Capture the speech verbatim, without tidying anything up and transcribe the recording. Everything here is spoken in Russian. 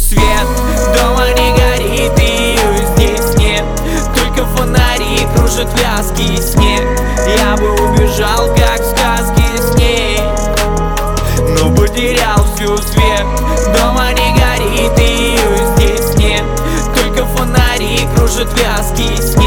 свет, дома не горит, ее здесь нет. Только фонари кружат вязкий снег. Я бы убежал, как в сказке с ней, но потерял всю свет. Дома не горит, ее здесь нет. Только фонари кружат вязкий снег.